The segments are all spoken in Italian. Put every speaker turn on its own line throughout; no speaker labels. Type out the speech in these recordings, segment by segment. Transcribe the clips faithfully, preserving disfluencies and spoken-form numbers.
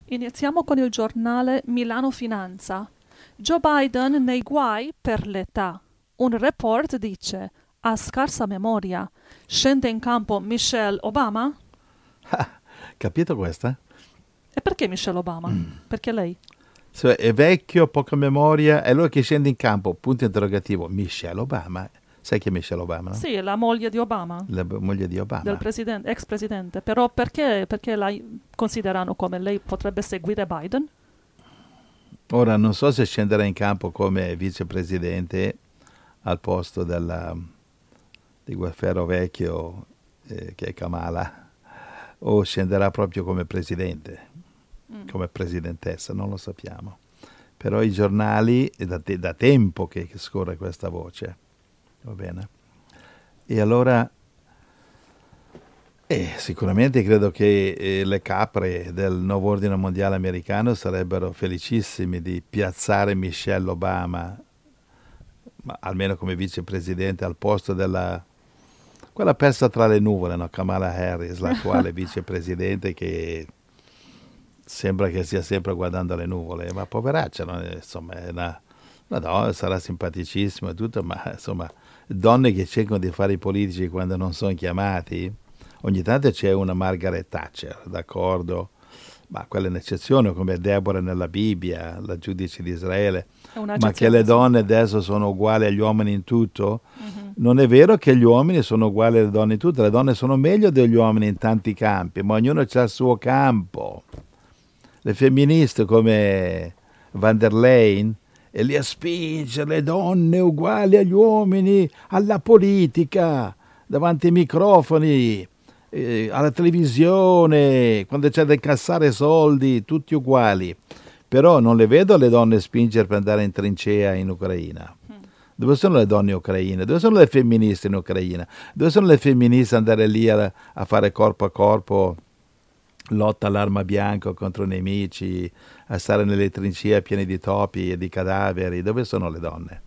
Iniziamo con il giornale Milano Finanza. Joe Biden nei guai per l'età. Un report dice: ha scarsa memoria. Scende in campo Michelle Obama?
Capito questa?
E perché Michelle Obama? Perché lei?
Se è vecchio, poca memoria, è lui che scende in campo, punto interrogativo. Michelle Obama. Sai chi è Michelle Obama, no?
Sì, è la moglie di Obama,
La b- moglie di
del
Obama.
presidente, ex presidente. Però perché, perché la considerano come lei potrebbe seguire Biden?
Ora non so se scenderà in campo come vicepresidente al posto della, di Gualfero vecchio, eh, che è Kamala, o scenderà proprio come presidente,
Mm.
come presidentessa, non lo sappiamo. Però i giornali, è da, te- da tempo che, che scorre questa voce, va bene? E allora, eh, sicuramente credo che eh, le capre del nuovo ordine mondiale americano sarebbero felicissimi di piazzare Michelle Obama, ma almeno come vicepresidente, al posto della quella persa tra le nuvole, no? Kamala Harris, l'attuale vicepresidente che sembra che stia sempre guardando le nuvole, ma poveraccia, no? Insomma, è una, una donna, sarà simpaticissima e tutto, ma insomma, donne che cercano di fare i politici quando non sono chiamati, ogni tanto c'è una Margaret Thatcher, d'accordo, ma quella è un'eccezione, come Deborah nella Bibbia, la giudice di Israele,
È
ma che le
un'eccezione, sì.
donne adesso sono uguali agli uomini in tutto,
Mhm.
non è vero che gli uomini sono uguali alle donne in tutto, le donne sono meglio degli uomini in tanti campi, ma ognuno ha il suo campo. Le femministe come van der Leyen e lì a spingere le donne uguali agli uomini, alla politica, davanti ai microfoni, eh, alla televisione, quando c'è da incassare soldi, tutti uguali. Però non le vedo le donne spingere per andare in trincea in Ucraina.
Mm.
Dove sono le donne ucraine? Dove sono le femministe in Ucraina? Dove sono le femministe andare lì a, a fare corpo a corpo, lotta all'arma bianca contro i nemici, a stare nelle trincee piene di topi e di cadaveri? Dove sono le donne?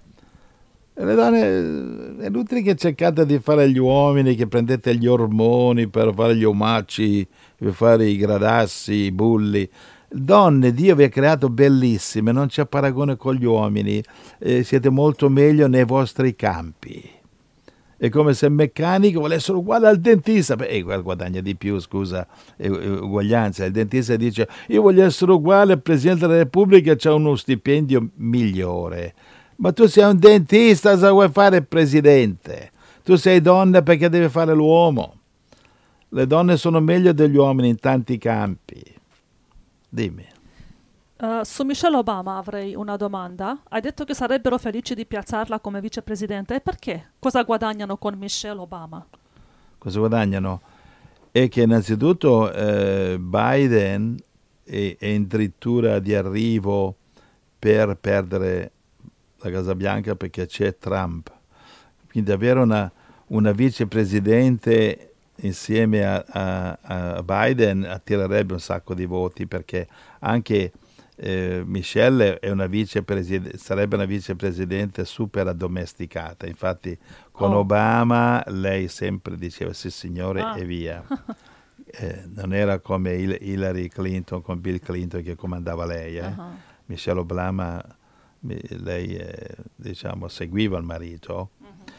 E le donne, è inutile che cercate di fare gli uomini, che prendete gli ormoni per fare gli omacci, per fare i gradassi, i bulli. Donne, Dio vi ha creato bellissime, non c'è paragone con gli uomini, eh, siete molto meglio nei vostri campi. È come se il meccanico volesse essere uguale al dentista. Beh, eh, guadagna di più, scusa, è, è uguaglianza. Il dentista dice, io voglio essere uguale al Presidente della Repubblica, c'ha uno stipendio migliore. Ma tu sei un dentista, cosa vuoi fare il presidente? Tu sei donna perché devi fare l'uomo. Le donne sono meglio degli uomini in tanti campi. Dimmi.
Eh, su Michelle Obama avrei una domanda. Hai detto che sarebbero felici di piazzarla come vicepresidente. E perché? Cosa guadagnano con Michelle Obama?
Cosa guadagnano? È che innanzitutto eh, Biden è, è in dirittura di arrivo per perdere la Casa Bianca perché c'è Trump. Quindi avere una, una vicepresidente insieme a, a, a Biden attirerebbe un sacco di voti perché anche eh, Michelle è una vicepresid- sarebbe una vicepresidente super addomesticata. Infatti con
Oh,
Obama lei sempre diceva sì signore
ah,
e via. Eh, non era come Hil- Hillary Clinton con Bill Clinton che comandava lei. Eh.
ah.
Michelle Obama, mi- lei eh, diciamo, seguiva il marito.
Mhm.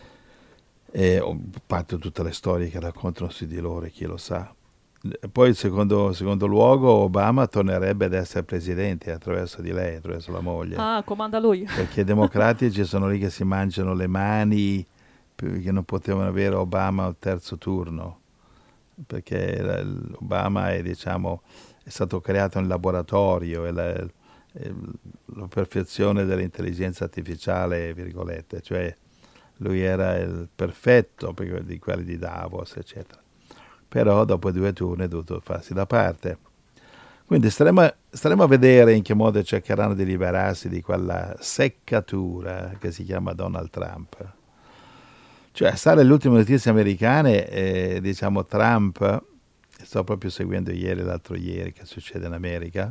E ho fatto tutte le storie che raccontano su di loro, chi lo sa. Poi, in secondo, secondo luogo, Obama tornerebbe ad essere presidente attraverso di lei, attraverso la moglie,
Ah, comanda lui.
perché i democratici sono lì che si mangiano le mani perché non potevano avere Obama al terzo turno, perché la- Obama è, diciamo, è stato creato in laboratorio, è la, è la perfezione dell'intelligenza artificiale, virgolette, cioè lui era il perfetto per- di quelli di Davos, eccetera. Però dopo due turni è dovuto farsi da parte. Quindi staremo, staremo a vedere in che modo cercheranno di liberarsi di quella seccatura che si chiama Donald Trump. Cioè, stare alle ultime notizie americane, eh, diciamo Trump, sto proprio seguendo ieri e l'altro ieri che succede in America,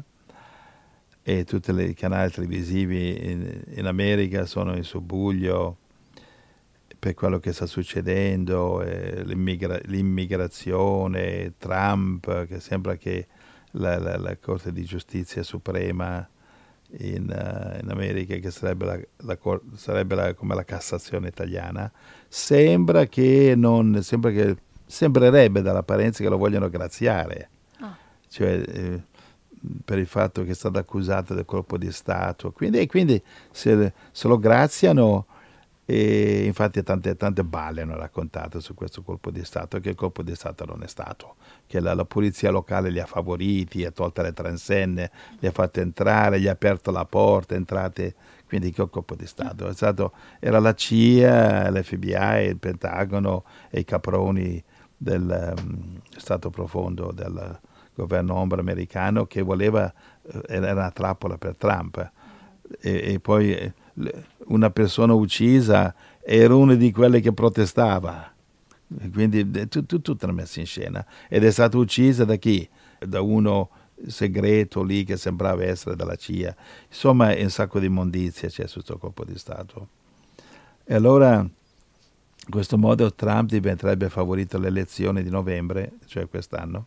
e tutti i canali televisivi in, in America sono in subbuglio per quello che sta succedendo, eh, l'immigra- l'immigrazione, Trump, che sembra che la, la, la Corte di Giustizia Suprema in, uh, in America, che sarebbe, la, la, sarebbe la, come la Cassazione italiana. Sembra che non, sembra che, sembrerebbe dall'apparenza che lo vogliono graziare,
Ah.
cioè eh, per il fatto che è stato accusato del colpo di Stato. Quindi, e quindi se, se lo graziano, e infatti tante, tante balle hanno raccontato su questo colpo di Stato, che il colpo di Stato non è stato, che la, la polizia locale li ha favoriti, gli ha tolto le transenne, li ha fatto entrare, gli ha aperto la porta, entrate, quindi che il colpo di Stato è stato, era la C I A, l'F B I, il Pentagono e i caproni del um, Stato profondo del governo ombra americano, che voleva, era una trappola per Trump. E, e poi una persona uccisa era una di quelle che protestava, quindi tu, tu, tutta messa in scena, ed è stata uccisa da chi? Da uno segreto lì che sembrava essere della C I A. Insomma, è un sacco di immondizia c'è su questo colpo di Stato. E allora in questo modo Trump diventerebbe favorito alle elezioni di novembre, cioè quest'anno.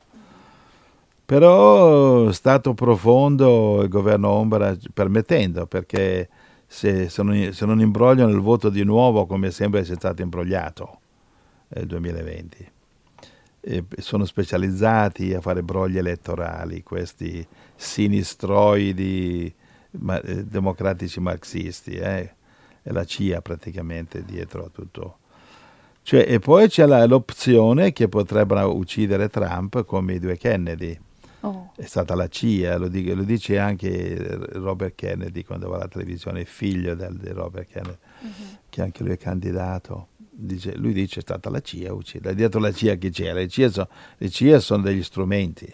Però stato profondo il governo ombra permettendo, perché se, se, non, se non imbrogliano il voto di nuovo, come sembra sia stato imbrogliato nel duemilaventi. E sono specializzati a fare brogli elettorali, questi sinistroidi ma, eh, democratici marxisti, eh? È la C I A praticamente dietro a tutto. Cioè, e poi c'è la, l'opzione che potrebbero uccidere Trump come i due Kennedy.
Oh.
È stata la C I A, lo, dice, lo dice anche Robert Kennedy quando va alla televisione, figlio del, di Robert Kennedy, mm-hmm. che anche lui è candidato. Dice, lui dice è stata la C I A a uccidere. Dietro la C I A chi c'era? Le C I A sono, le C I A sono degli strumenti.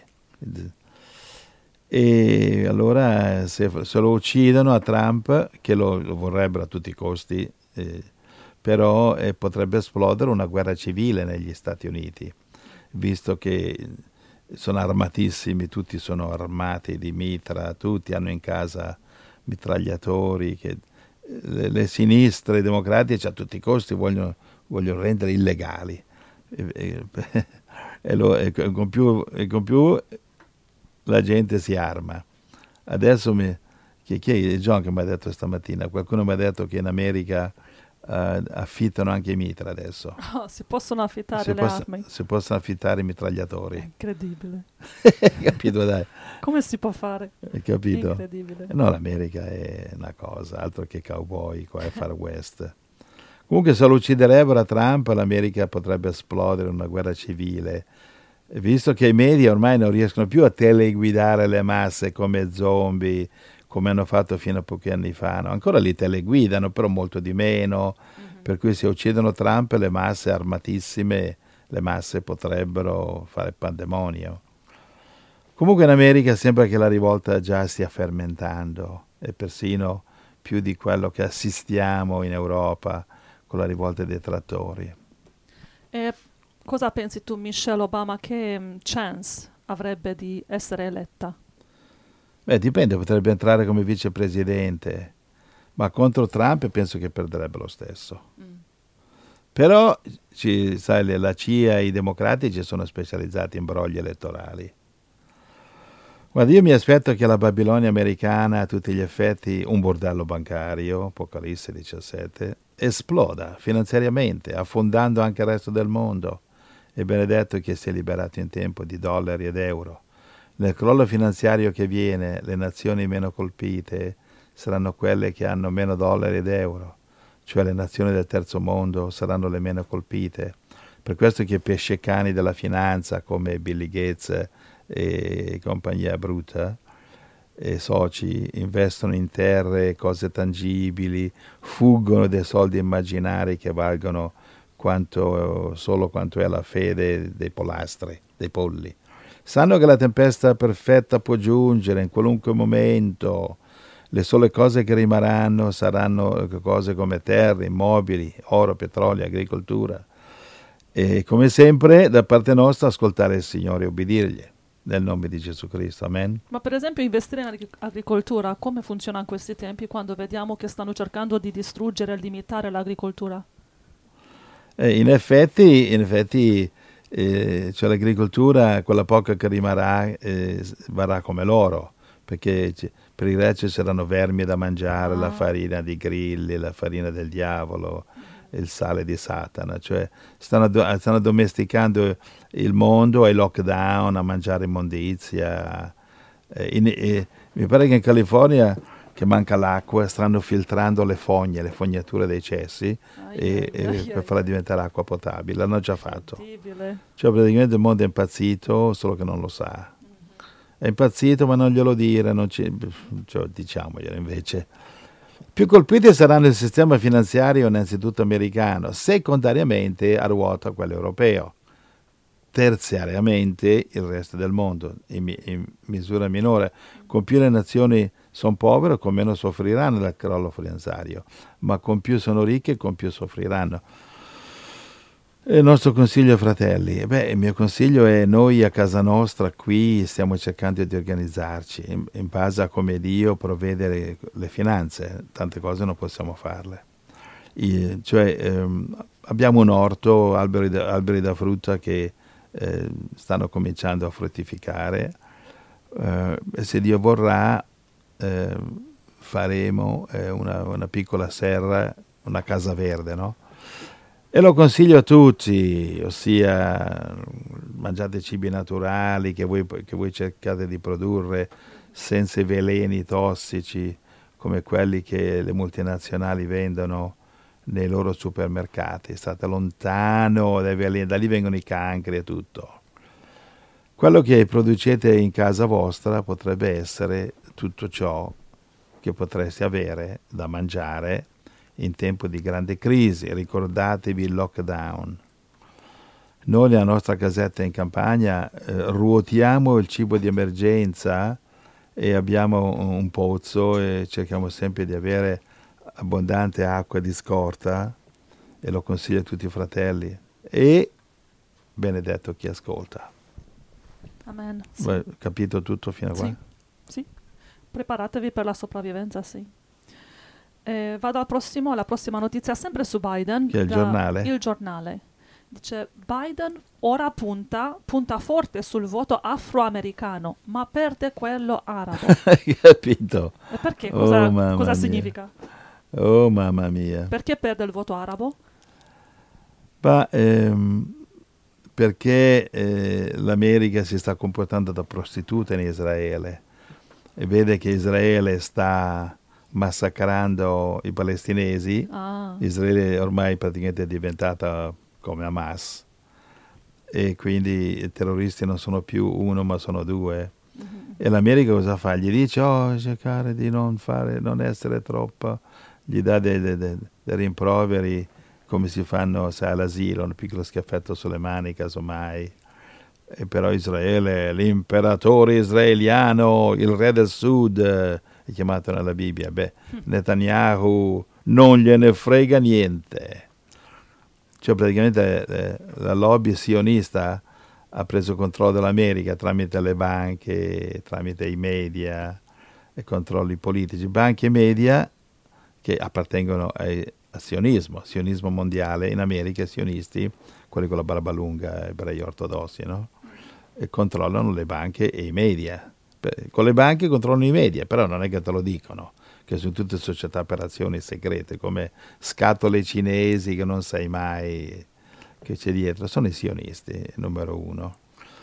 E allora se, se lo uccidono a Trump, che lo, lo vorrebbero a tutti i costi, eh, però eh, potrebbe esplodere una guerra civile negli Stati Uniti, visto che sono armatissimi, tutti sono armati di mitra, tutti hanno in casa mitragliatori, che le, le sinistre democratiche a tutti i costi vogliono, vogliono rendere illegali. E, e, e, lo, e, con più, e con più la gente si arma. Adesso mi, chi, chi è John che mi ha detto stamattina, qualcuno mi ha detto che in America Uh, affittano anche i mitra adesso.
Oh, si possono affittare
si
le
possa,
armi.
Si possono affittare i mitragliatori.
È incredibile.
Capito, dai?
Come si può fare?
Hai capito?
Incredibile.
No, l'America è una cosa, altro che cowboy, qua è Far West. Comunque se lo ucciderebbero a Trump, l'America potrebbe esplodere in una guerra civile, visto che i media ormai non riescono più a teleguidare le masse come zombie, come hanno fatto fino a pochi anni fa. No? Ancora li teleguidano, però molto di meno, mm-hmm. Per cui se uccidono Trump le masse armatissime, le masse potrebbero fare pandemonio. Comunque in America sembra che la rivolta già stia fermentando, e persino più di quello che assistiamo in Europa con la rivolta dei trattori.
E cosa pensi tu, Michelle Obama, che chance avrebbe di essere eletta?
Beh, dipende, potrebbe entrare come vicepresidente, ma contro Trump penso che perderebbe lo stesso. Mm. Però, ci, sai, la C I A e i democratici sono specializzati in brogli elettorali. Guarda, io mi aspetto che la Babilonia americana, a tutti gli effetti, un bordello bancario, Apocalisse diciassette, esploda finanziariamente, affondando anche il resto del mondo. È benedetto che sia liberato in tempo di dollari ed euro. Nel crollo finanziario che viene, le nazioni meno colpite saranno quelle che hanno meno dollari ed euro, cioè le nazioni del terzo mondo saranno le meno colpite. Per questo che pescecani della finanza come Bill Gates e compagnia brutta e soci investono in terre, cose tangibili, fuggono dei soldi immaginari che valgono quanto, solo quanto è la fede dei polastri, dei polli. Sanno che la tempesta perfetta può giungere in qualunque momento. Le sole cose che rimarranno saranno cose come terre, immobili, oro, petrolio, agricoltura. E come sempre, da parte nostra, ascoltare il Signore e ubbidirgli. Nel nome di Gesù Cristo, amen.
Ma per esempio investire in ag- agricoltura, come funziona in questi tempi quando vediamo che stanno cercando di distruggere e limitare l'agricoltura?
Eh, in effetti, in effetti eh, cioè l'agricoltura, quella poca che rimarrà, eh, varrà come loro, perché c- per il resto ci saranno vermi da mangiare, la
Ah,
farina di grilli, la farina del diavolo, il sale di Satana, cioè stanno, addo- stanno addomesticando il mondo ai lockdown, a mangiare immondizia. Eh, in- eh, mi pare che in California, che manca l'acqua, stanno filtrando le fogne, le fognature dei cessi
ai,
e,
ai,
e
ai,
per
ai,
farla
ai.
diventare acqua potabile. L'hanno già fatto.
Incredibile.
Cioè praticamente il mondo è impazzito, solo che non lo sa.
Mhm.
È impazzito, ma non glielo dire, non ci, cioè, diciamoglielo invece. Più colpiti saranno il sistema finanziario innanzitutto americano, secondariamente a ruota quello europeo, terziariamente il resto del mondo, in, mi- in misura minore. Con più le nazioni sono povere, con meno soffriranno dal crollo finanziario, ma con più sono ricche, con più soffriranno. E il nostro consiglio, fratelli, beh, il mio consiglio è noi a casa nostra qui stiamo cercando di organizzarci in, in base a come Dio provvede le finanze, tante cose non possiamo farle. I- cioè ehm, abbiamo un orto, alberi da, alberi da frutta che eh, stanno cominciando a fruttificare, eh, e se Dio vorrà eh, faremo eh, una, una piccola serra, una casa verde, no? E lo consiglio a tutti, ossia mangiate cibi naturali che voi, che voi cercate di produrre senza i veleni tossici come quelli che le multinazionali vendono nei loro supermercati. State lontano dai veleni, da lì vengono i cancri e tutto. Quello che producete in casa vostra potrebbe essere tutto ciò che potreste avere da mangiare in tempo di grande crisi. Ricordatevi il lockdown. Noi nella nostra casetta in campagna eh, ruotiamo il cibo di emergenza e abbiamo un pozzo e cerchiamo sempre di avere abbondante acqua di scorta e lo consiglio a tutti i fratelli. E benedetto chi ascolta.
Amen. Sì,
Beh, capito tutto fino a
sì,
qua?
sì. Preparatevi per la sopravvivenza, sì. Eh, vado al prossimo, alla prossima notizia, sempre su Biden,
Che è il
da
giornale?
Il Giornale. Dice, Biden ora punta, punta forte sul voto afroamericano, ma perde quello arabo.
Hai capito?
E perché?
Oh
Cosa, cosa
mamma mia.
significa?
Oh mamma mia.
Perché perde il voto arabo?
Ma ehm, perché eh, l'America si sta comportando da prostituta in Israele e vede che Israele sta massacrando i palestinesi.
Ah,
Israele ormai praticamente è diventata come Hamas e quindi i terroristi non sono più uno ma sono due.
mhm,
E l'America cosa fa? Gli dice, oh, cercare di non fare, non essere troppo, gli dà dei, dei- dei- dei rimproveri come si fanno, sai, all'asilo, un piccolo schiaffetto sulle mani, casomai. E però Israele, l'imperatore israeliano, il re del sud, eh, è chiamato nella Bibbia. Beh, Netanyahu non gliene frega niente. Cioè praticamente eh, la lobby sionista ha preso controllo dell'America tramite le banche, tramite i media e controlli politici. Banche e media che appartengono ai, al sionismo, sionismo mondiale in America, sionisti, quelli con la barba lunga, ebrei ortodossi, no? E controllano le banche e i media. Per- Con le banche controllano i media, però non è che te lo dicono, che sono tutte società per azioni segrete, come scatole cinesi che non sai mai che c'è dietro. Sono i sionisti, numero uno.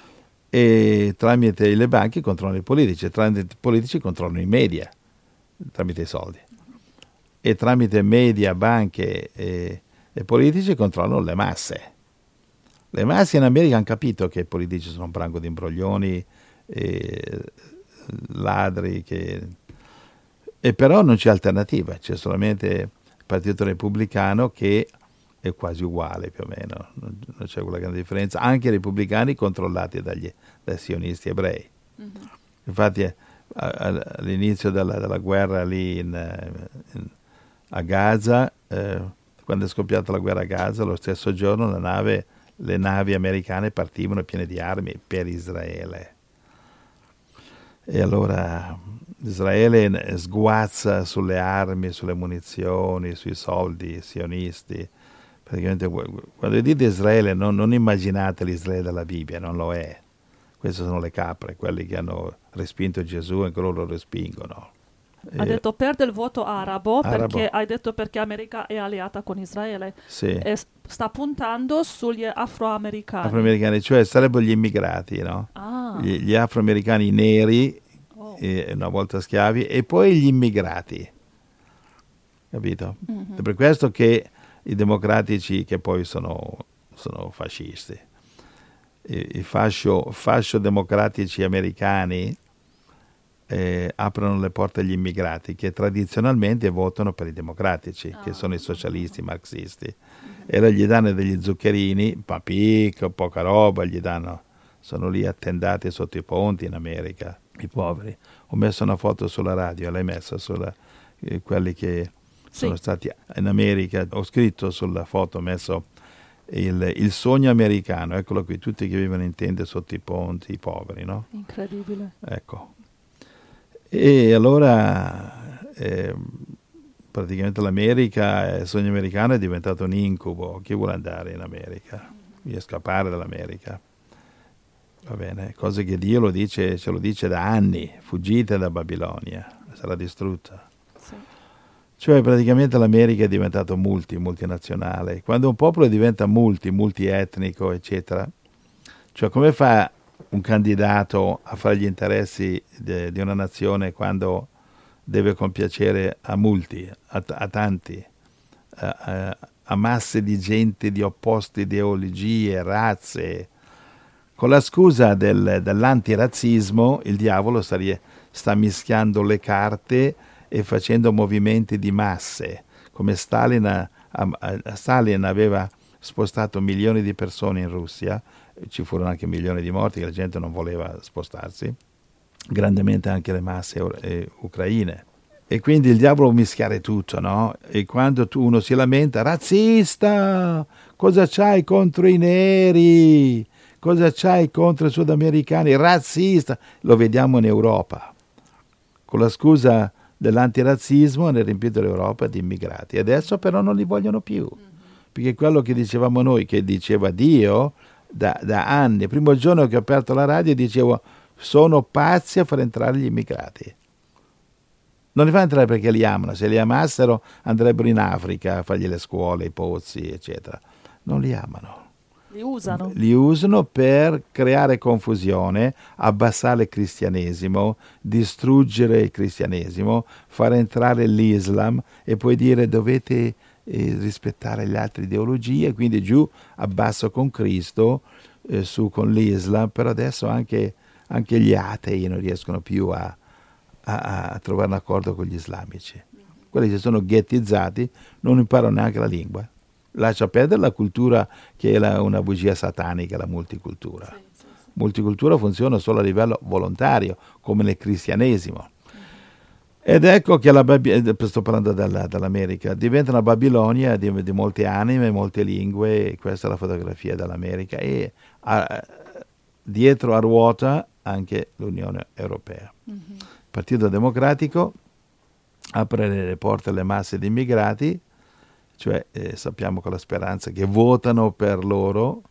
E tramite le banche controllano i politici, e tramite i politici controllano i media, tramite i soldi. E tramite media, banche e, e politici controllano le masse. Le masse in America hanno capito che i politici sono un branco di imbroglioni, e ladri, che... e però non c'è alternativa, c'è solamente il Partito Repubblicano che è quasi uguale più o meno, non, non c'è quella grande differenza, anche i repubblicani controllati dagli, dai sionisti ebrei.
mhm.
Infatti a- a- all'inizio della, della guerra lì in, eh, in- a Gaza, eh, quando è scoppiata la guerra a Gaza, lo stesso giorno la nave, le navi americane partivano piene di armi per Israele. E allora Israele sguazza sulle armi, sulle munizioni, sui soldi sionisti, Praticamente, quando dite Israele, non, non immaginate l'Israele della Bibbia, non lo è. Queste sono le capre, quelli che hanno respinto Gesù e che loro respingono.
Ha
Eh,
detto perde il voto arabo, perché
arabo,
hai detto perché America è alleata con Israele
sì,
e s- sta puntando sugli afroamericani.
afroamericani, cioè sarebbero gli immigrati, no?
Ah,
Gli, gli afroamericani neri,
oh.
eh, una volta schiavi, e poi gli immigrati, capito? È
Mhm.
per questo che i democratici, che poi sono, sono fascisti, i, i fascio, fascio democratici americani, eh, aprono le porte agli immigrati che tradizionalmente votano per i democratici, che sono i
Ah, ah, ah,
socialisti,
ah.
i marxisti.
Mhm.
E allora gli danno degli zuccherini, papicco, poca roba, gli danno. Sono lì attendati sotto i ponti in America, i poveri. Ho messo una foto sulla radio, l'hai messa sulla, eh, quelli che sono
Sì,
stati in America. Ho scritto sulla foto, ho messo il, il sogno americano, eccolo qui, tutti che vivono in tende sotto i ponti, i poveri, no?
incredibile.
Ecco. E allora eh, praticamente l'America, il sogno americano è diventato un incubo. Chi vuole andare in America? Vuole scappare dall'America. Va bene, cose che Dio lo dice, ce lo dice da anni, fuggite da Babilonia, sarà distrutta.
Sì.
Cioè praticamente l'America è diventato multi, multinazionale. Quando un popolo diventa multi, multietnico, eccetera, cioè come fa un candidato a fare gli interessi de, di una nazione quando deve compiacere a multi, a, a tanti, a, a, a masse di gente di opposte ideologie, razze? Con la scusa del, dell'antirazzismo, il diavolo sta, sta mischiando le carte e facendo movimenti di masse, come Stalin, a, a, Stalin aveva spostato milioni di persone in Russia, ci furono anche milioni di morti, che la gente non voleva spostarsi, grandemente anche le masse eh, ucraine. E quindi il diavolo vuole mischiare tutto, no? E quando tu, uno si lamenta, razzista, cosa c'hai contro i neri? Cosa c'hai contro i sudamericani? Razzista, lo vediamo in Europa. Con la scusa dell'antirazzismo hanno riempito l'Europa di immigrati. Adesso però non li vogliono più, perché quello che dicevamo noi, che diceva Dio da, da anni, il primo giorno che ho aperto la radio dicevo sono pazzi a far entrare gli immigrati. Non li fa entrare perché li amano, se li amassero andrebbero in Africa a fargli le scuole, i pozzi, eccetera. Non li amano.
Li usano.
Li usano per creare confusione, abbassare il cristianesimo, distruggere il cristianesimo, far entrare l'Islam e poi dire dovete eh, rispettare le altre ideologie, quindi giù abbasso con Cristo, eh, su con l'Islam, però adesso anche, anche gli atei non riescono più a, a, a trovare un accordo con gli islamici. Quelli che sono ghettizzati non imparano neanche la lingua. Lascia perdere la cultura che è la, una bugia satanica, la multicultura.
Sì, sì, sì.
Multicultura funziona solo a livello volontario, come nel cristianesimo. Ed ecco che la Babi- sto parlando della, dell'America, diventa una Babilonia di, di molte anime, molte lingue, e questa è la fotografia dell'America. E a, dietro a ruota anche l'Unione Europea.
Mhm.
Il Partito Democratico apre le porte alle masse di immigrati, cioè eh, sappiamo con la speranza che votano per loro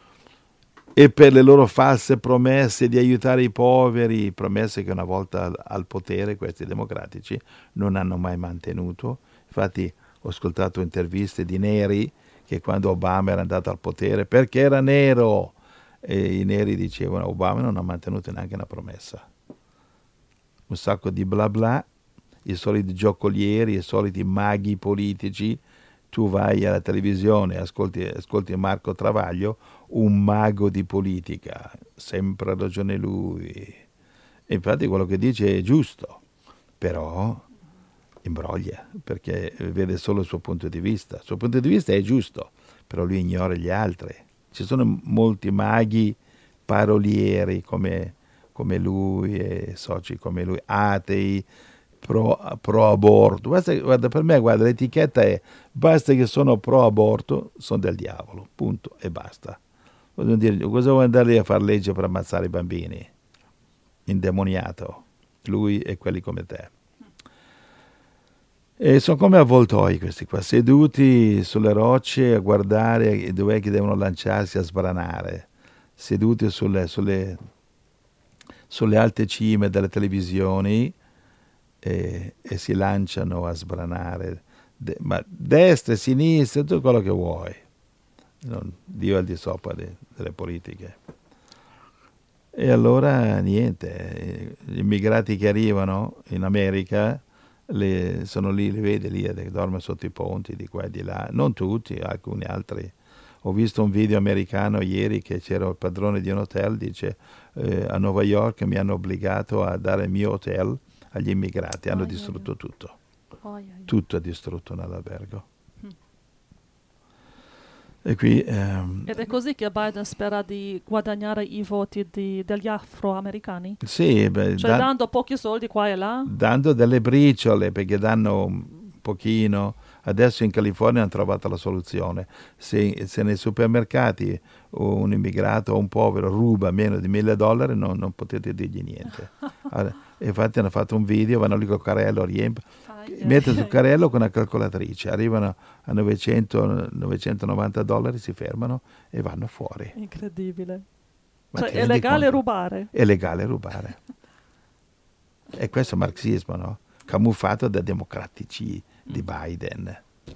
e per le loro false promesse di aiutare i poveri, promesse che una volta al, al potere questi democratici non hanno mai mantenuto. Infatti ho ascoltato interviste di neri che quando Obama era andato al potere, perché era nero, e i neri dicevano Obama non ha mantenuto neanche una promessa. Un sacco di bla bla, i soliti giocolieri, i soliti maghi politici. Tu vai alla televisione e ascolti, ascolti Marco Travaglio, un mago di politica, sempre ha ragione lui. E infatti quello che dice è giusto, però imbroglia, perché vede solo il suo punto di vista. Il suo punto di vista è giusto, però lui ignora gli altri. Ci sono molti maghi parolieri come, come lui, e soci come lui, atei, pro, pro aborto. Basta, guarda, per me, guarda, l'etichetta è basta che sono pro aborto, sono del diavolo, punto, e basta. Voglio dire, cosa vuoi andare lì a fare legge per ammazzare i bambini? Indemoniato, lui e quelli come te. E sono come avvoltoi questi qua, seduti sulle rocce a guardare dov'è che devono lanciarsi a sbranare, seduti sulle, sulle, sulle alte cime delle televisioni e, e si lanciano a sbranare, De, ma destra e sinistra, tutto quello che vuoi. Non, Dio è al di sopra de, delle politiche. E allora niente, gli immigrati che arrivano in America le, sono lì, li vedi lì, che dormono sotto i ponti di qua e di là, non tutti, alcuni altri. Ho visto un video americano ieri che c'era il padrone di un hotel, dice eh, a New York mi hanno obbligato a dare il mio hotel agli immigrati, hanno oh, distrutto yeah. tutto, oh, yeah. tutto è distrutto nell'albergo. Mm. E qui, ehm,
Ed è così che Biden spera di guadagnare i voti di, degli afroamericani?
Sì, beh,
cioè
da,
dando pochi soldi qua e là?
Dando delle briciole, perché danno un pochino. Adesso in California hanno trovato la soluzione. Se, se nei supermercati un immigrato o un povero ruba meno di mille dollari, no, non potete dirgli niente. Allora, infatti hanno fatto un video, vanno lì col carrello, riempiono, mettono sul carrello con una calcolatrice, arrivano a novecento novecentonovanta dollari, si fermano e vanno fuori.
Incredibile. Ma cioè è legale conto? rubare?
È legale rubare. E questo è marxismo, no? Camuffato da democratici di Biden.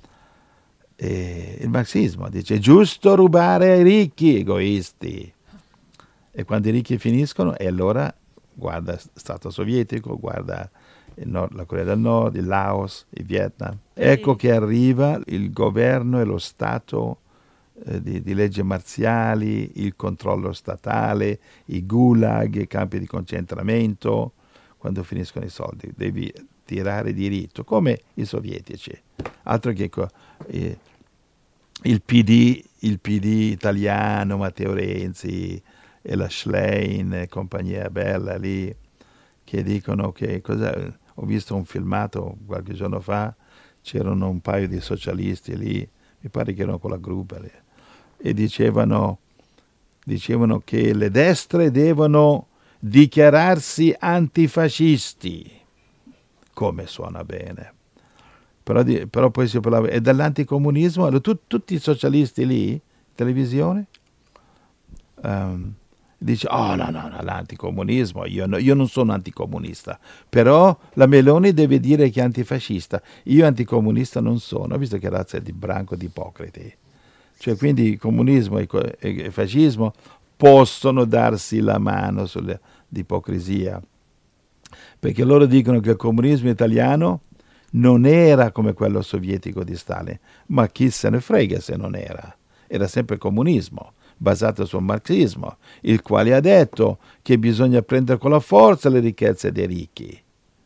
E il marxismo dice è giusto rubare ai ricchi, egoisti. E quando i ricchi finiscono, e allora guarda Stato sovietico, guarda il nord, la Corea del Nord, il Laos, il Vietnam. Ecco che arriva il governo e lo Stato eh, di, di leggi marziali, il controllo statale, i gulag, i campi di concentramento. Quando finiscono i soldi devi tirare diritto, come i sovietici. Altro che eh, il P D, il P D italiano, Matteo Renzi e la Schlein e compagnia bella lì, che dicono che cosa, ho visto un filmato qualche giorno fa, c'erano un paio di socialisti lì, mi pare che erano con la gruppa lì, e dicevano, dicevano che le destre devono dichiararsi antifascisti. Come suona bene. Però, di, però poi si parlava, e dall'anticomunismo, tu, tutti i socialisti lì, in televisione, um, dice, oh no, no, no, l'anticomunismo, io, no, io non sono anticomunista, però la Meloni deve dire che è antifascista, io anticomunista non sono, visto che razza di branco di ipocriti. Cioè quindi comunismo e, e fascismo possono darsi la mano sulle, di ipocrisia, perché loro dicono che il comunismo italiano non era come quello sovietico di Stalin, ma chi se ne frega se non era, era sempre comunismo, basato sul marxismo, il quale ha detto che bisogna prendere con la forza le ricchezze dei ricchi.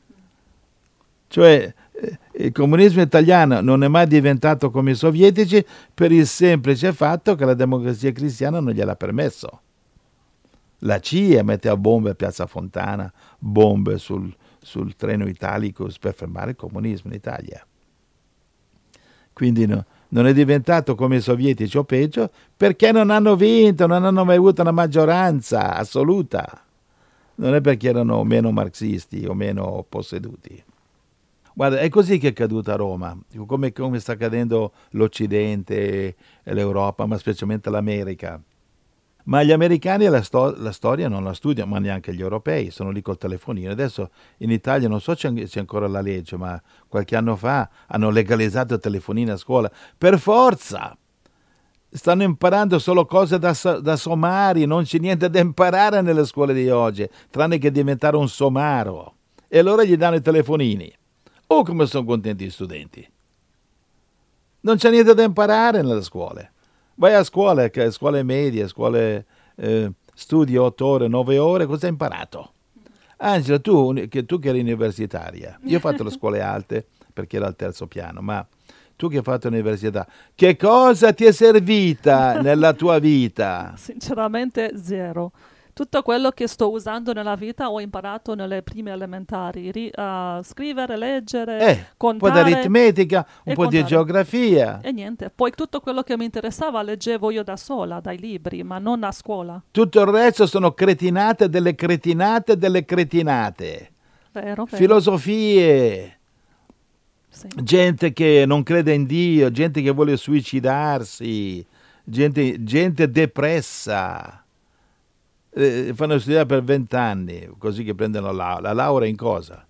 Cioè eh, il comunismo italiano non è mai diventato come i sovietici per il semplice fatto che la democrazia cristiana non gliel'ha permesso. La C I A metteva bombe a Piazza Fontana, bombe sul, sul treno Italicus per fermare il comunismo in Italia. Quindi no, non è diventato come i sovietici o peggio perché non hanno vinto, non hanno mai avuto una maggioranza assoluta. Non è perché erano meno marxisti o meno posseduti. Guarda, è così che è caduta Roma, come, come sta cadendo l'Occidente e l'Europa, ma specialmente l'America. Ma gli americani la, sto- la storia non la studiano, ma neanche gli europei, sono lì col telefonino. Adesso in Italia non so se c'è ancora la legge, ma qualche anno fa hanno legalizzato il telefonino a scuola. Per forza! Stanno imparando solo cose da, da somari, non c'è niente da imparare nelle scuole di oggi, tranne che diventare un somaro. E allora gli danno i telefonini. Oh, come sono contenti gli studenti! Non c'è niente da imparare nelle scuole. Vai a scuola, scuole medie, scuole, eh, studi otto ore, nove ore, cosa hai imparato? Angela, tu che, tu che eri universitaria, io ho fatto le scuole alte perché ero al terzo piano, ma tu che hai fatto l'università, che cosa ti è servita nella tua vita?
Sinceramente zero. Tutto quello che sto usando nella vita ho imparato nelle prime elementari, Ri- uh, scrivere, leggere,
eh,
contare.
Un po' di aritmetica, un po'
contare.
di geografia.
E niente, poi tutto quello che mi interessava leggevo io da sola, dai libri, ma non a scuola.
Tutto il resto sono cretinate delle cretinate delle cretinate.
Vero, vero.
Filosofie.
Sì.
gente che non crede in Dio, gente che vuole suicidarsi, gente, gente depressa. Eh, fanno studiare per vent'anni, così che prendono la, la laurea in cosa?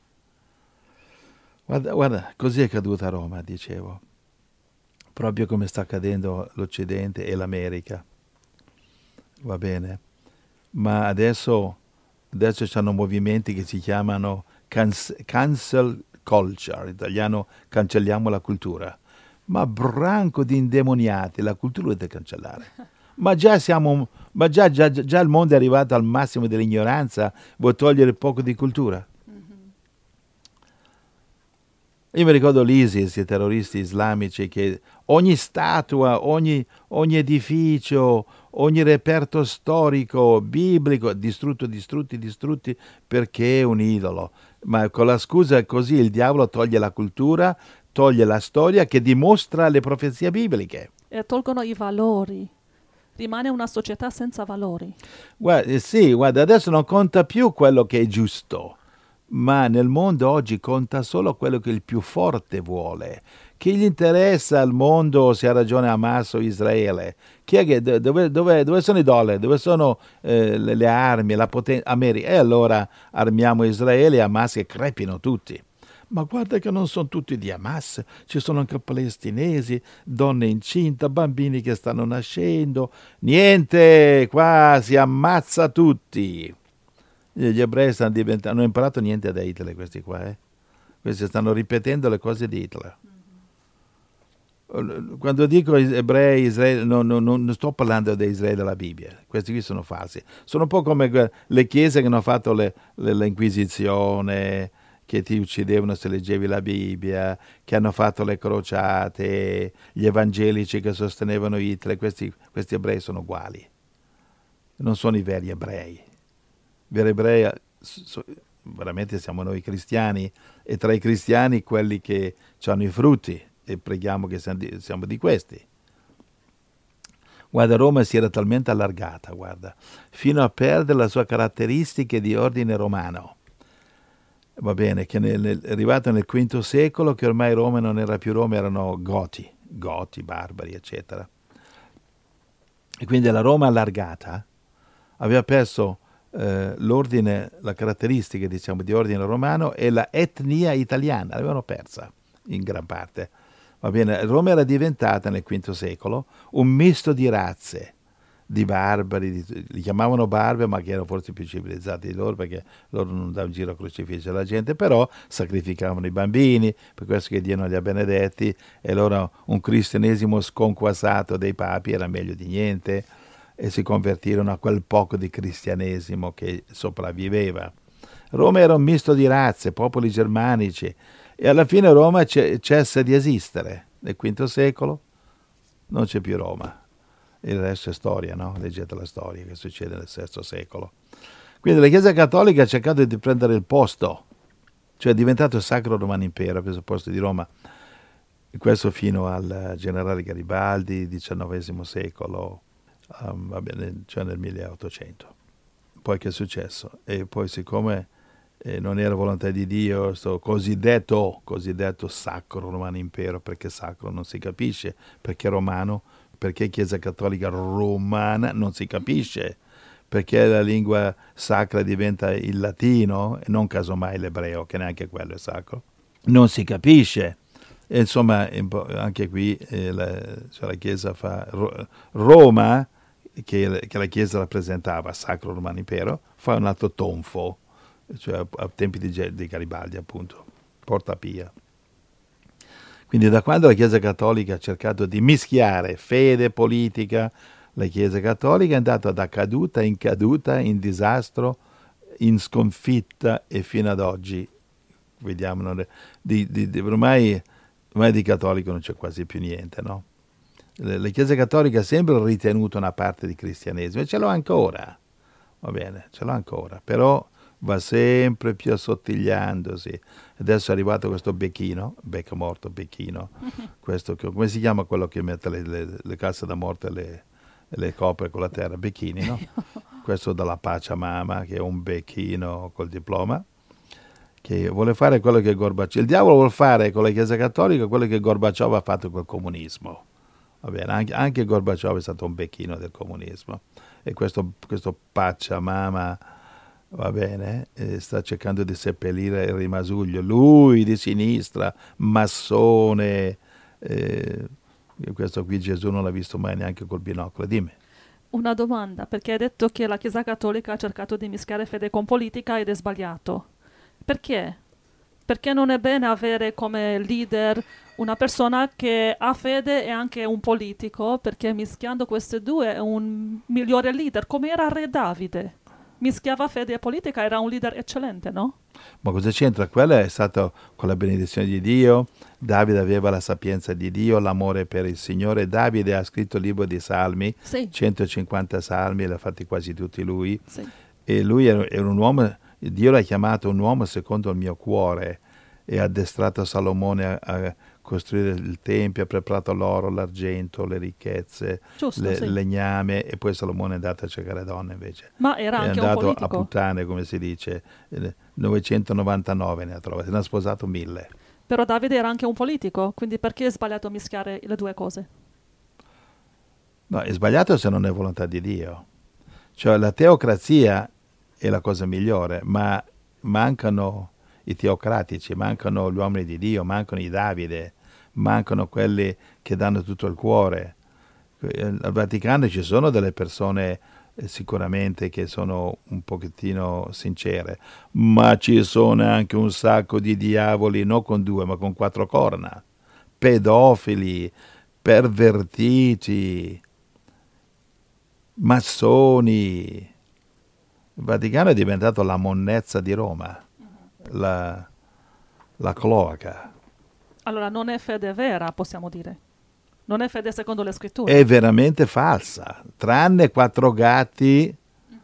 Guarda, guarda, così è caduta Roma, dicevo, proprio come sta accadendo l'Occidente e l'America, va bene? Ma adesso, adesso c'hanno movimenti che si chiamano cance- cancel culture, in italiano cancelliamo la cultura. Ma branco di indemoniati, la cultura da cancellare. Ma già siamo, ma già, già, già il mondo è arrivato al massimo dell'ignoranza, vuoi togliere poco di cultura?
Mhm.
Io mi ricordo l'ISIS, i terroristi islamici, che ogni statua, ogni, ogni edificio, ogni reperto storico, biblico, distrutto, distrutti, distrutti, perché è un idolo. Ma con la scusa così il diavolo toglie la cultura, toglie la storia che dimostra le profezie bibliche.
E tolgono i valori. Rimane una società senza valori.
Guarda, eh, sì, guarda, adesso non conta più quello che è giusto, ma nel mondo oggi conta solo quello che il più forte vuole. Chi gli interessa al mondo se ha ragione Hamas o Israele? Chi è che, dove, dove, dove sono i dollari? Dove sono eh, le, le armi, la potenza? America? E allora armiamo Israele e Hamas che crepino tutti. Ma guarda che non sono tutti di Hamas, ci sono anche palestinesi, donne incinte, bambini che stanno nascendo. Niente, qua si ammazza tutti. Gli ebrei stanno diventando, non hanno imparato niente da Hitler questi qua, eh? Questi stanno ripetendo le cose di Hitler. Quando dico ebrei, Israele, no, no, no, non sto parlando di Israele della Bibbia, questi qui sono falsi. Sono un po' come le chiese che hanno fatto le, le, l'Inquisizione, che ti uccidevano se leggevi la Bibbia, che hanno fatto le crociate, gli evangelici che sostenevano Hitler, questi, questi ebrei sono uguali. Non sono i veri ebrei. I veri ebrei, so, veramente siamo noi cristiani, e tra i cristiani quelli che hanno i frutti, e preghiamo che siamo di, siamo di questi. Guarda, Roma si era talmente allargata, guarda, fino a perdere le sue caratteristiche di ordine romano. Va bene, che nel, nel, è arrivato nel quinto secolo che ormai Roma non era più Roma, erano Goti, Goti, barbari, eccetera. E quindi la Roma allargata aveva perso eh, l'ordine, la caratteristica, diciamo, di ordine romano, e la etnia italiana l'avevano persa in gran parte. Va bene, Roma era diventata nel quinto secolo un misto di razze, di barbari, di, li chiamavano barbari, ma che erano forse più civilizzati di loro, perché loro non davano giro a crocifisse alla gente, però sacrificavano i bambini, per questo che Dio non li ha benedetti, e loro un cristianesimo sconquassato dei papi era meglio di niente, e si convertirono a quel poco di cristianesimo che sopravviveva. Roma era un misto di razze, popoli germanici, e alla fine Roma c- cessa di esistere. Nel quinto secolo non c'è più Roma. Il resto è storia, no? Leggete la storia che succede nel sesto secolo. Quindi la Chiesa Cattolica ha cercato di prendere il posto, cioè è diventato il Sacro Romano Impero, ha preso il posto di Roma. Questo fino al generale Garibaldi, diciannovesimo secolo, um, va bene, cioè nel milleottocento. Poi che è successo? E poi siccome eh, non era volontà di Dio, questo cosiddetto, cosiddetto Sacro Romano Impero, perché sacro non si capisce, perché romano, perché Chiesa Cattolica Romana non si capisce, perché la lingua sacra diventa il latino e non casomai l'ebreo, che neanche quello è sacro, non si capisce. E insomma, anche qui eh, la, cioè la Chiesa fa Roma, che, che la Chiesa rappresentava, Sacro Romano Impero, fa un altro tonfo, cioè a, a tempi di, di Garibaldi, appunto, Porta Pia. Quindi da quando la Chiesa Cattolica ha cercato di mischiare fede, politica, la Chiesa Cattolica è andata da caduta in caduta, in disastro, in sconfitta, e fino ad oggi, vediamo, di, di, di, ormai, ormai di cattolico non c'è quasi più niente, no? La Chiesa Cattolica ha sempre ritenuto una parte di cristianesimo, e ce l'ho ancora, va bene, ce l'ho ancora, però va sempre più assottigliandosi. Adesso è arrivato questo becchino, becco morto, becchino, questo, come si chiama quello che mette le, le, le casse da morte e le, le copre con la terra? Becchini, no? Questo dalla Pachamama, che è un becchino col diploma, che vuole fare quello che Gorbaciov, il diavolo vuole fare con la Chiesa Cattolica quello che Gorbaciov ha fatto col comunismo. Va bene, anche, anche Gorbaciov è stato un becchino del comunismo e questo, questo Pachamama, va bene, eh, sta cercando di seppellire il rimasuglio, lui di sinistra, massone, eh, questo qui Gesù non l'ha visto mai neanche col binocolo, dimmi.
Una domanda, perché hai detto che la Chiesa Cattolica ha cercato di mischiare fede con politica ed è sbagliato. Perché? Perché non è bene avere come leader una persona che ha fede e anche un politico, perché mischiando queste due è un migliore leader, come era Re Davide. Mischiava fede e politica, era un leader eccellente, no?
Ma cosa c'entra? Quello è stato con la benedizione di Dio. Davide aveva la sapienza di Dio, l'amore per il Signore. Davide ha scritto il libro di Salmi,
Sì,
centocinquanta salmi, li ha fatti quasi tutti lui.
sì.
E lui era, era un uomo, Dio l'ha chiamato un uomo secondo il mio cuore e ha addestrato Salomone a, a costruire il tempio, ha preparato l'oro, l'argento, le ricchezze,
Giusto,
le,
sì.
il legname, e poi Salomone è andato a cercare donne invece.
Ma era
È
anche un
andato a
politico.
puttane, come si dice, eh, novecentonovantanove ne ha trovate, ne ha sposato mille.
Però Davide era anche un politico, quindi perché è sbagliato mischiare le due cose?
No, è sbagliato se non è volontà di Dio. Cioè la teocrazia è la cosa migliore, ma mancano i teocratici, mancano gli uomini di Dio, mancano i Davide, mancano quelli che danno tutto il cuore. Al Vaticano ci sono delle persone eh, sicuramente che sono un pochettino sincere, ma ci sono anche un sacco di diavoli, non con due, ma con quattro corna, pedofili, pervertiti, massoni. Il Vaticano è diventato la monnezza di Roma, la, la cloaca.
Allora non è fede vera, possiamo dire. Non è fede secondo le scritture.
È veramente falsa, tranne quattro gatti.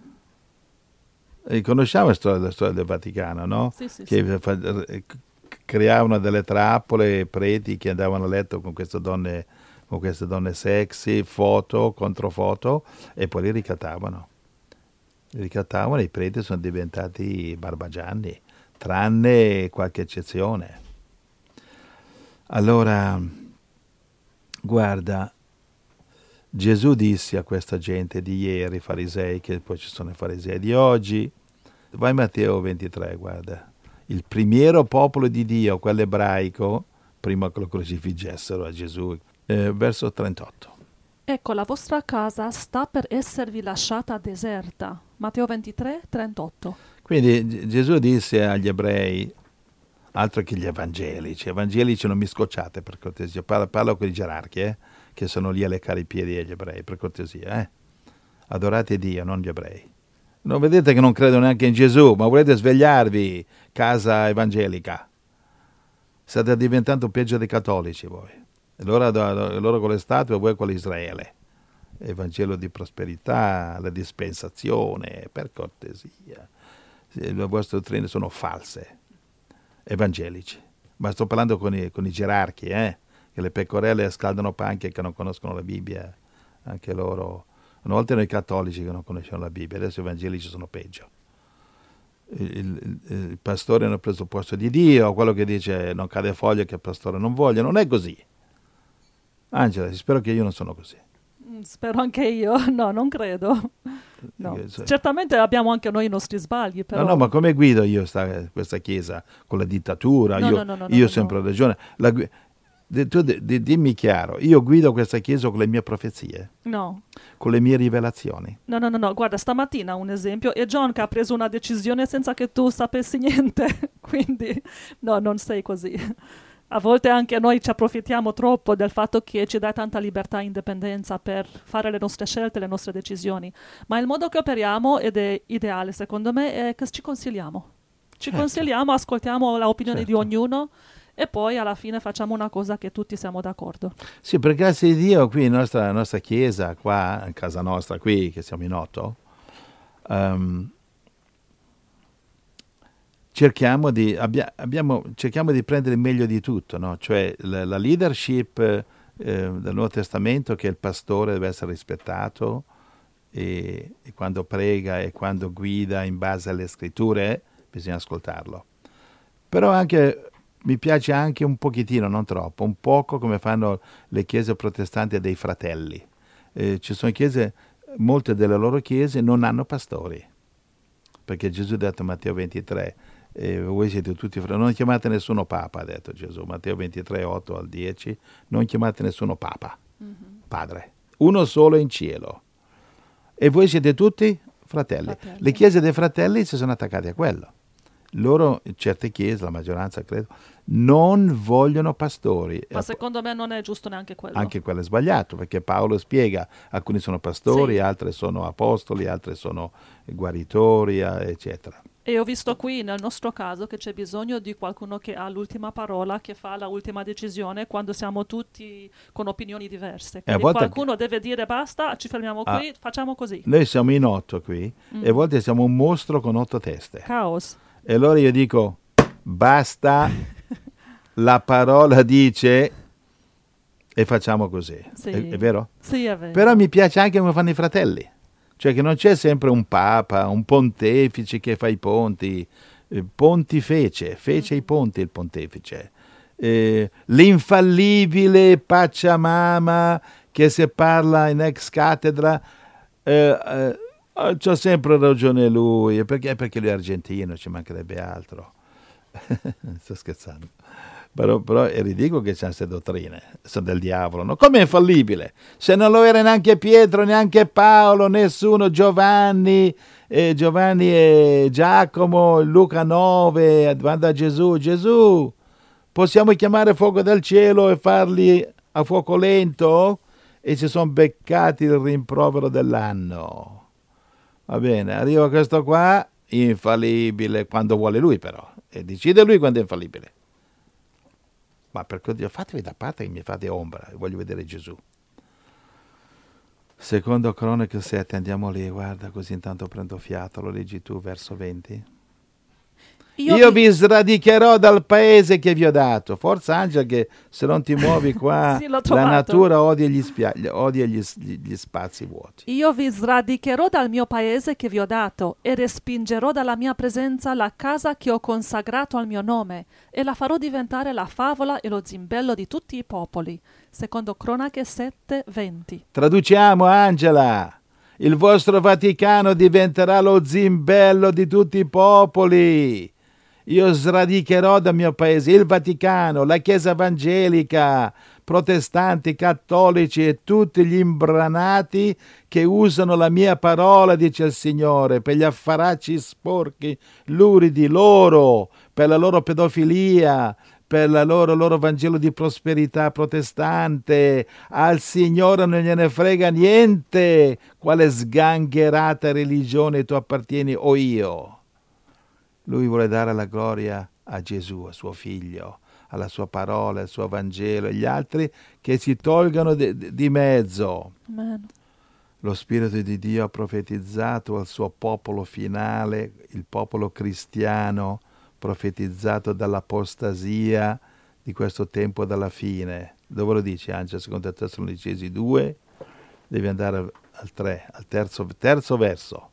E conosciamo la storia, la storia del Vaticano, no?
Sì, sì, sì.
Che fa- eh, creavano delle trappole, preti che andavano a letto con queste donne, con queste donne sexy, foto, controfoto, e poi li ricattavano. Li ricattavano e i preti sono diventati barbagianni, tranne qualche eccezione. Allora, guarda, Gesù disse a questa gente di ieri, i farisei, che poi ci sono i farisei di oggi, vai Matteo ventitré, guarda, il primiero popolo di Dio, quello ebraico, prima che lo crocifiggessero a Gesù, eh, verso trentotto.
Ecco, la vostra casa sta per esservi lasciata deserta. Matteo ventitré, trentotto.
Quindi G- Gesù disse agli ebrei, altro che gli evangelici, evangelici non mi scocciate per cortesia, parlo, parlo con i gerarchi, eh, che sono lì a leccare i piedi agli ebrei, per cortesia, eh. Adorate Dio, non gli ebrei. Non vedete che non credo neanche in Gesù, ma volete svegliarvi, casa evangelica. State diventando peggio dei cattolici voi. E loro, loro con le statue, voi con l'Israele. Evangelo di prosperità, la dispensazione, per cortesia. Le vostre dottrine sono false, evangelici. Ma sto parlando con i, con i gerarchi, eh? Che le pecorelle scaldano panche che non conoscono la Bibbia, anche loro. Una volta erano i cattolici che non conoscevano la Bibbia, adesso i evangelici sono peggio. Il, il, il pastore hanno preso il posto di Dio, quello che dice non cade foglia che il pastore non voglia, non è così. Angela, spero che io non sono così.
Mm, Spero anche io. No, non credo. No.
Io- se-
Certamente abbiamo anche noi i nostri sbagli,
No,
però...
no, ma come guido io sta- questa chiesa con la dittatura?
No,
Io,
no, no, no, no,
io
no,
ho sempre
no.
ragione. La gui- di- tu di- di- dimmi chiaro, io guido questa chiesa con le mie profezie,
No.
con le mie rivelazioni.
No, no, no, no, guarda, stamattina un esempio, è John che ha preso una decisione senza che tu sapessi niente, quindi no, non sei così. A volte anche noi ci approfittiamo troppo del fatto che ci dà tanta libertà e indipendenza per fare le nostre scelte, le nostre decisioni, ma il modo che operiamo, ed è ideale secondo me, è che ci consigliamo. Ci
Certo.
consigliamo, ascoltiamo l'opinione di
Certo.
ognuno e poi alla fine facciamo una cosa che tutti siamo d'accordo.
Sì, per grazia di Dio, qui in nostra, nostra chiesa, qua, in casa nostra, qui, che siamo in otto, ehm, cerchiamo di, abbia- abbiamo- cerchiamo di prendere il meglio di tutto, no? Cioè la, la leadership eh, del Nuovo Testamento, che il pastore deve essere rispettato e, e quando prega e quando guida in base alle scritture bisogna ascoltarlo. Però anche mi piace anche un pochettino, non troppo, un poco come fanno le chiese protestanti dei fratelli. Eh, ci sono chiese, molte delle loro chiese non hanno pastori, perché Gesù ha detto in Matteo ventitré, eh, voi siete tutti fratelli, non chiamate nessuno papa, ha detto Gesù, Matteo ventitré, otto al dieci, non chiamate nessuno papa, mm-hmm. padre, uno solo in cielo. E voi siete tutti fratelli. fratelli. Le chiese dei fratelli si sono attaccate a quello. Loro, certe chiese, la maggioranza credo, non vogliono pastori.
Ma secondo me non è giusto neanche quello.
Anche quello è sbagliato, perché Paolo spiega, alcuni sono pastori, sì. altri sono apostoli, altri sono guaritori, eccetera.
E ho visto qui nel nostro caso che c'è bisogno di qualcuno che ha l'ultima parola, che fa la ultima decisione quando siamo tutti con opinioni diverse. Quindi qualcuno che... deve dire basta, ci fermiamo qui, ah, facciamo così.
Noi siamo in otto qui mm. e a volte siamo un mostro con otto teste.
Caos.
E allora io dico basta, la parola dice e facciamo così. Sì. È, è vero?
Sì, è vero.
Però mi piace anche come fanno i fratelli. Cioè che non c'è sempre un papa, un pontefice che fa i ponti. Eh, pontifece, fece mm. i ponti il pontefice. Eh, l'infallibile Pacciamama che se parla in ex cattedra, eh, eh, c'ha sempre ragione lui, perché, perché lui è argentino, ci mancherebbe altro. Sto scherzando. Però, però è ridicolo che c'è queste dottrine, sono del diavolo, no? Come è infallibile? Se non lo era neanche Pietro, neanche Paolo, nessuno, Giovanni, eh, Giovanni e Giacomo, Luca nove, vanno da Gesù, Gesù, possiamo chiamare fuoco dal cielo e farli a fuoco lento? E si sono beccati il rimprovero dell'anno. Va bene, arriva questo qua, infallibile, quando vuole lui però, e decide lui quando è infallibile. Ma perché Dio, fatevi da parte che mi fate ombra, voglio vedere Gesù. Secondo Cronache sette, andiamo lì, guarda, così intanto prendo fiato, lo leggi tu, verso venti. Io, Io vi... vi sradicherò dal paese che vi ho dato. Forza Angela che se non ti muovi qua sì, la natura odia, gli, spia... odia gli, gli spazi vuoti.
Io vi sradicherò dal mio paese che vi ho dato e respingerò dalla mia presenza la casa che ho consacrato al mio nome e la farò diventare la favola e lo zimbello di tutti i popoli. Secondo Cronache sette venti.
Traduciamo Angela. Il vostro Vaticano diventerà lo zimbello di tutti i popoli. Io sradicherò dal mio paese il Vaticano, la Chiesa evangelica, protestanti, cattolici e tutti gli imbranati che usano la mia parola, dice il Signore, per gli affaracci sporchi, luridi loro, per la loro pedofilia, per la loro, loro Vangelo di prosperità protestante. Al Signore non gliene frega niente quale sgangherata religione tu appartieni o io. Lui vuole dare la gloria a Gesù, a suo figlio, alla sua parola, al suo Vangelo, e gli altri che si tolgano di, di mezzo.
Amen.
Lo Spirito di Dio ha profetizzato al suo popolo finale, il popolo cristiano, profetizzato dall'apostasia di questo tempo dalla fine. Dove lo dice Angela? Secondo Tessalonicesi due, devi andare al tre, al terzo, terzo verso.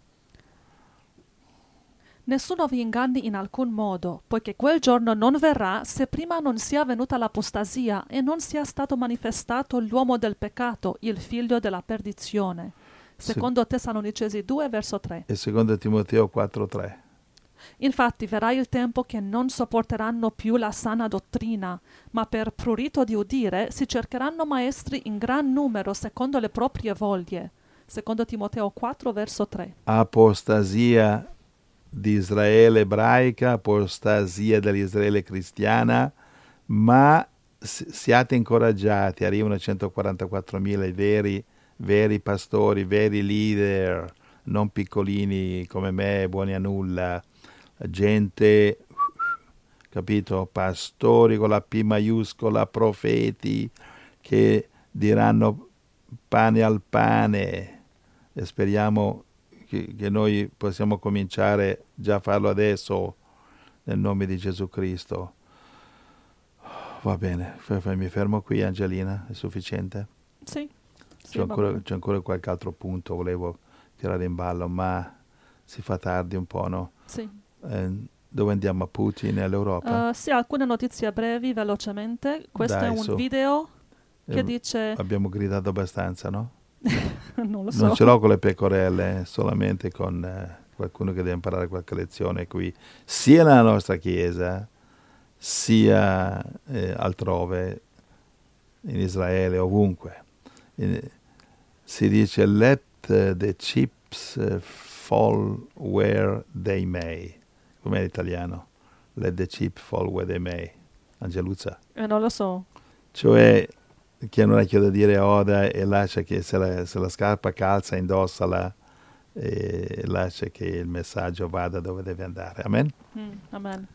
Nessuno vi inganni in alcun modo, poiché quel giorno non verrà se prima non sia venuta l'apostasia e non sia stato manifestato l'uomo del peccato, il figlio della perdizione. Secondo Se... Tessalonicesi due, verso tre.
E secondo Timoteo quattro, tre.
Infatti verrà il tempo che non sopporteranno più la sana dottrina, ma per prurito di udire si cercheranno maestri in gran numero secondo le proprie voglie. Secondo Timoteo quattro, verso tre.
Apostasia di Israele ebraica, apostasia dell'Israele cristiana, ma siate incoraggiati, arrivano centoquarantaquattromila i veri, veri pastori, veri leader, non piccolini come me, buoni a nulla, gente, capito, pastori con la P maiuscola, profeti, che diranno pane al pane, e speriamo che, che noi possiamo cominciare già a farlo adesso nel nome di Gesù Cristo. Va bene, mi fermo qui, Angelina, è sufficiente?
Sì.
C'è ancora, c'è ancora qualche altro punto, volevo tirare in ballo, ma si fa tardi un po', no?
Sì.
Eh, Dove andiamo a Putin e all'Europa?
Uh, sì, alcune notizie brevi, velocemente. Questo
Dai,
è un
su.
video che
Eh,
dice...
Abbiamo gridato abbastanza, no?
non lo
Non
so.
ce l'ho con le pecorelle, solamente con eh, qualcuno che deve imparare qualche lezione qui, sia nella nostra chiesa, sia eh, altrove, in Israele, ovunque. Eh, si dice let eh, the chips eh, fall where they may. Com'è l'italiano? Let the chips fall where they may. Angeluzza.
Eh, non lo so.
Cioè, chi non ha niente da dire oda e lascia che se la, se la scarpa calza, indossala e lascia che il messaggio vada dove deve andare. Amen?
Mm, amen.